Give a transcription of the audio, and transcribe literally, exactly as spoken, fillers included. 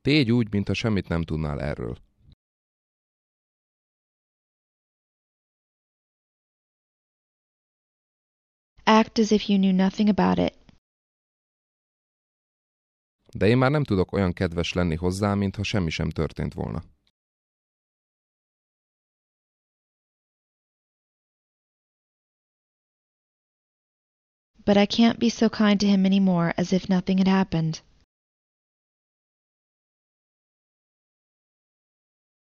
Tégy úgy, mintha semmit nem tudnál erről. Act as if you knew nothing about it. De én már nem tudok olyan kedves lenni hozzá, mintha semmi sem történt volna. But I can't be so kind to him anymore as if nothing had happened.